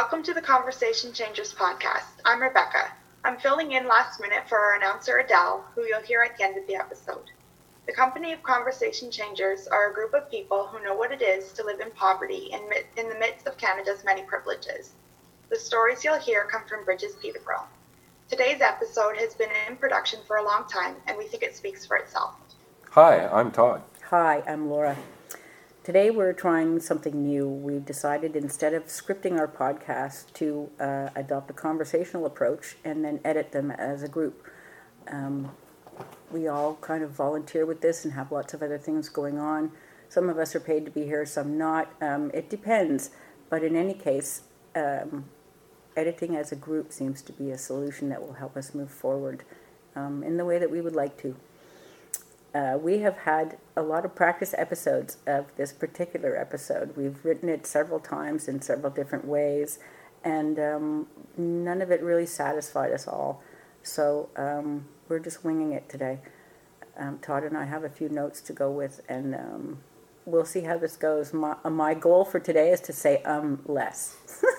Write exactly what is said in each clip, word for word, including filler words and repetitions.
Welcome to the Conversation Changers podcast. I'm Rebecca. I'm filling in last minute for our announcer Adele, who you'll hear at the end of the episode. The company of Conversation Changers are a group of people who know what it is to live in poverty in, in the midst of Canada's many privileges. The stories you'll hear come from Bridges Peterborough. Today's episode has been in production for a long time, and we think it speaks for itself. Hi, I'm Todd. Hi, I'm Laura. Today we're trying something new. We decided instead of scripting our podcast to uh, adopt a conversational approach and then edit them as a group. Um, we all kind of volunteer with this and have lots of other things going on. Some of us are paid to be here, some not. Um, it depends. But in any case, um, editing as a group seems to be a solution that will help us move forward um, in the way that we would like to. Uh, we have had a lot of practice episodes of this particular episode. We've written it several times in several different ways, and um, none of it really satisfied us all. So um, we're just winging it today. Um, Todd and I have a few notes to go with, and um, we'll see how this goes. My, uh, my goal for today is to say um less.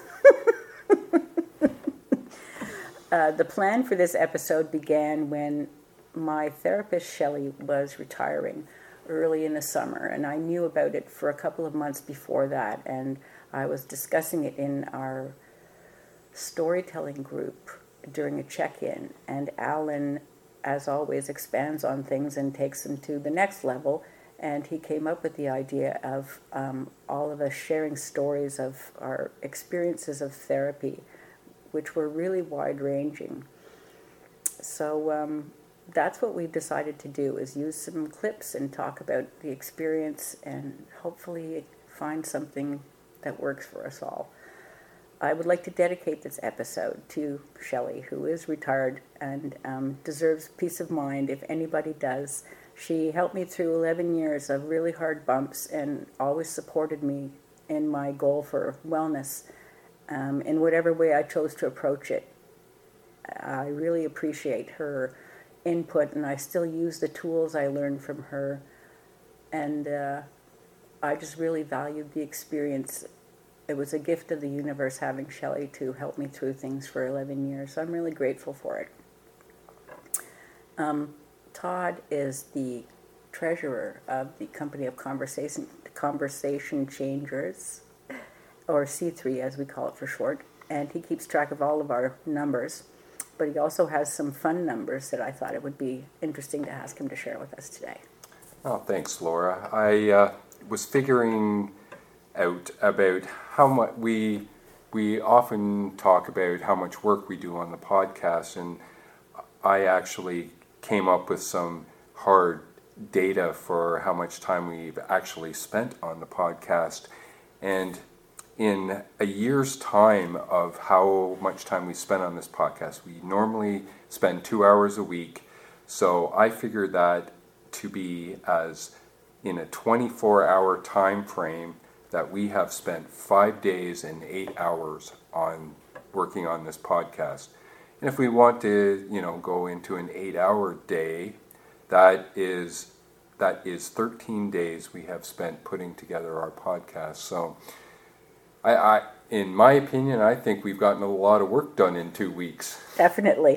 uh, the plan for this episode began when my therapist, Shelley, was retiring early in the summer, and I knew about it for a couple of months before that, and I was discussing it in our storytelling group during a check-in, and Alan, as always, expands on things and takes them to the next level, and he came up with the idea of um, all of us sharing stories of our experiences of therapy, which were really wide-ranging. So, um, that's what we've decided to do, is use some clips and talk about the experience and hopefully find something that works for us all. I would like to dedicate this episode to Shelley, who is retired and um, deserves peace of mind if anybody does. She helped me through eleven years of really hard bumps and always supported me in my goal for wellness um, in whatever way I chose to approach it. I really appreciate her input, and I still use the tools I learned from her, and uh, I just really valued the experience. It was a gift of the universe having Shelley to help me through things for eleven years, so I'm really grateful for it. Um, Todd is the treasurer of the Company of Conversation, Conversation Changers, or C three as we call it for short, and he keeps track of all of our numbers. But he also has some fun numbers that I thought it would be interesting to ask him to share with us today. Oh, thanks, Laura. I uh, was figuring out about how much we we often talk about how much work we do on the podcast, and I actually came up with some hard data for how much time we've actually spent on the podcast, and in a year's time of how much time we spend on this podcast, we normally spend two hours a week. So I figured that to be as in a twenty-four hour time frame that we have spent five days and eight hours on working on this podcast. And if we want to, you know, go into an eight hour day, that is that is thirteen days we have spent putting together our podcast. So I, I, in my opinion, I think we've gotten a lot of work done in two weeks. Definitely.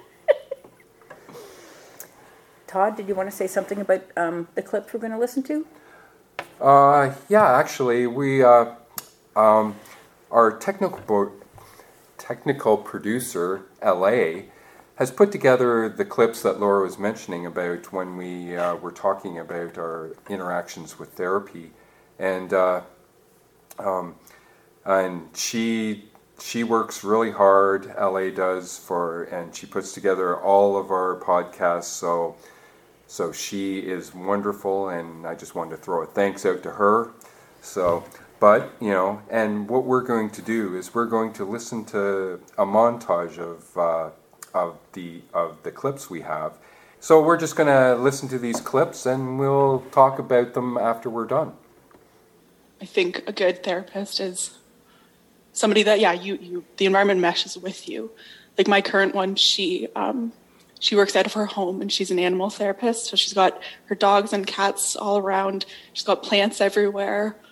Todd, did you want to say something about um, the clip we're going to listen to? Uh, yeah, actually, we uh, um, our technical bo- technical producer, L A, has put together the clips that Laura was mentioning about when we uh, were talking about our interactions with therapy, and uh, um. And she she works really hard, L A does, for, and she puts together all of our podcasts. So so she is wonderful, and I just wanted to throw a thanks out to her. So, but you know, and what we're going to do is we're going to listen to a montage of uh, of the of the clips we have. So we're just going to listen to these clips, and we'll talk about them after we're done. I think a good therapist is somebody that, yeah, you, you, the environment meshes with you. Like my current one, she, um, she works out of her home and she's an animal therapist. So she's got her dogs and cats all around. She's got plants everywhere.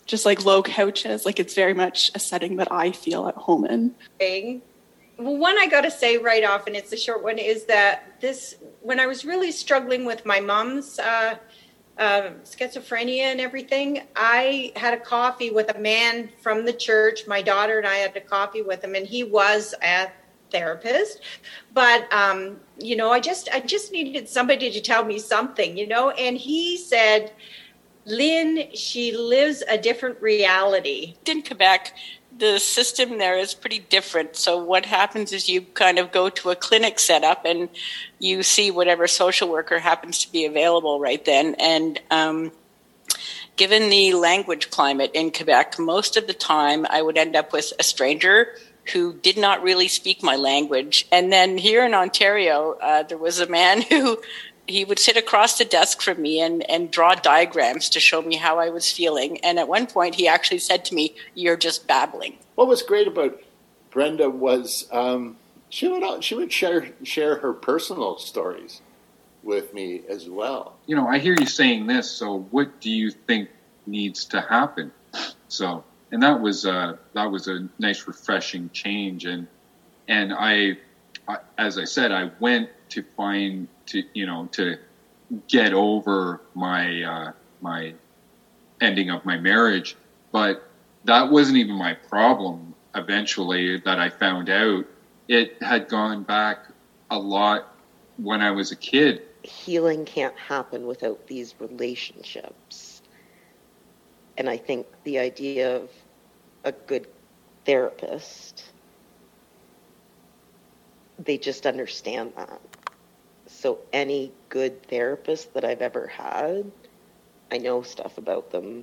just like low couches. Like it's very much a setting that I feel at home in. Okay. Well, one I got to say right off, and it's a short one, is that this, when I was really struggling with my mom's uh, uh, schizophrenia and everything, I had a coffee with a man from the church. My daughter and I had a coffee with him, and he was a therapist. But, um, you know, I just, I just needed somebody to tell me something, you know, and he said, Lynn, she lives a different reality. In Quebec, the system there is pretty different. So what happens is you kind of go to a clinic setup and you see whatever social worker happens to be available right then. And um, given the language climate in Quebec, most of the time I would end up with a stranger who did not really speak my language. And then here in Ontario, uh, there was a man who he would sit across the desk from me and, and draw diagrams to show me how I was feeling. And at one point, he actually said to me, "You're just babbling." What was great about Brenda was um, she would she would share share her personal stories with me as well. You know, I hear you saying this. So, what do you think needs to happen? So, and that was uh, that was a nice, refreshing change. And and I, I, as I said, I went to find. to, you know, to get over my, uh, my ending of my marriage. But that wasn't even my problem eventually that I found out. It had gone back a lot when I was a kid. Healing can't happen without these relationships. And I think the idea of a good therapist, they just understand that. So any good therapist that I've ever had, I know stuff about them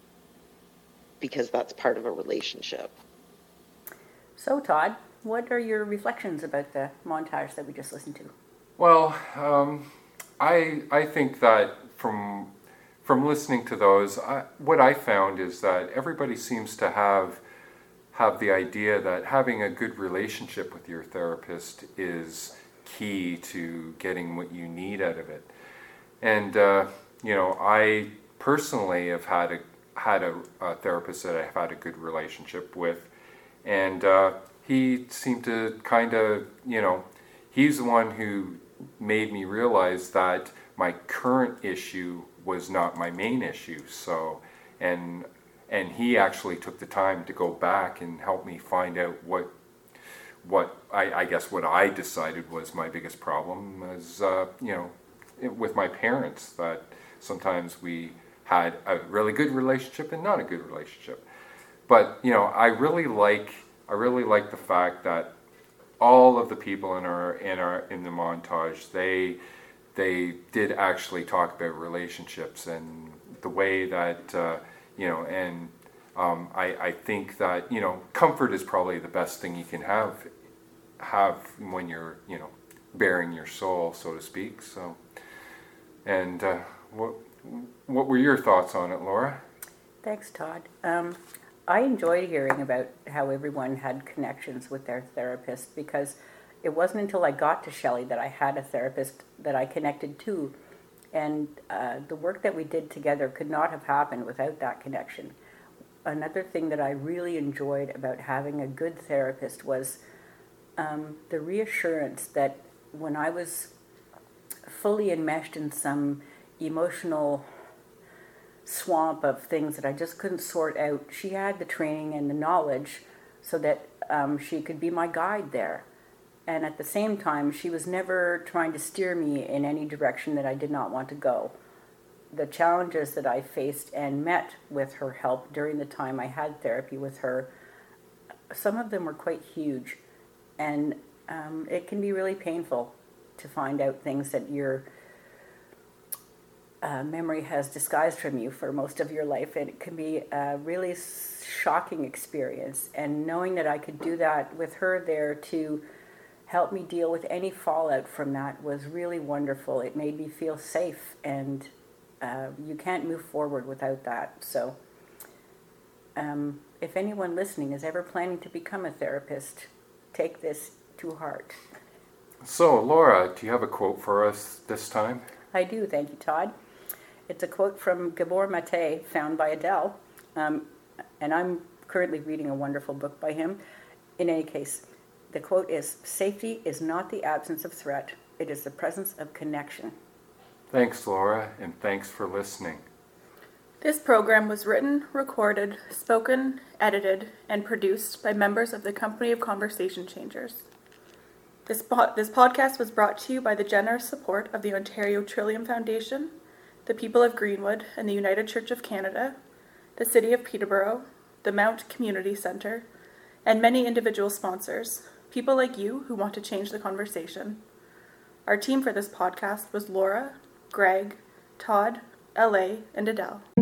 because that's part of a relationship. So, Todd, what are your reflections about the montage that we just listened to? Well, um, I I think that from from listening to those, I, what I found is that everybody seems to have have the idea that having a good relationship with your therapist is key to getting what you need out of it. And uh, you know, I personally have had a had a, a therapist that I've had a good relationship with, and uh, he seemed to kind of, you know, he's the one who made me realize that my current issue was not my main issue. So, and and he actually took the time to go back and help me find out what what I, I guess what I decided was my biggest problem was, uh, you know, it, with my parents, that sometimes we had a really good relationship and not a good relationship. But, you know, I really like I really like the fact that all of the people in our in our in the montage, they they did actually talk about relationships and the way that uh, you know, and um, I I think that, you know, comfort is probably the best thing you can have have when you're, you know, bearing your soul, so to speak. So, and uh, what what were your thoughts on it, Laura? Thanks, Todd. Um, I enjoyed hearing about how everyone had connections with their therapist, because it wasn't until I got to Shelley that I had a therapist that I connected to. And uh, the work that we did together could not have happened without that connection. Another thing that I really enjoyed about having a good therapist was um, the reassurance that when I was fully enmeshed in some emotional swamp of things that I just couldn't sort out, she had the training and the knowledge so that um, she could be my guide there. And at the same time, she was never trying to steer me in any direction that I did not want to go. The challenges that I faced and met with her help during the time I had therapy with her, some of them were quite huge. And um, it can be really painful to find out things that your uh, memory has disguised from you for most of your life. And it can be a really shocking experience. And knowing that I could do that with her there to help me deal with any fallout from that was really wonderful. It made me feel safe, and uh, you can't move forward without that. So um, if anyone listening is ever planning to become a therapist, take this to heart. So, Laura, do you have a quote for us this time? I do, thank you, Todd. It's a quote from Gabor Mate, found by Adele, Um, and I'm currently reading a wonderful book by him. In any case, the quote is, "Safety is not the absence of threat, it is the presence of connection." Thanks, Laura, and thanks for listening. This program was written, recorded, spoken, edited, and produced by members of the Company of Conversation Changers. This, po- this podcast was brought to you by the generous support of the Ontario Trillium Foundation, the people of Greenwood and the United Church of Canada, the City of Peterborough, the Mount Community Centre, and many individual sponsors, people like you who want to change the conversation. Our team for this podcast was Laura, Greg, Todd, L A, and Adele.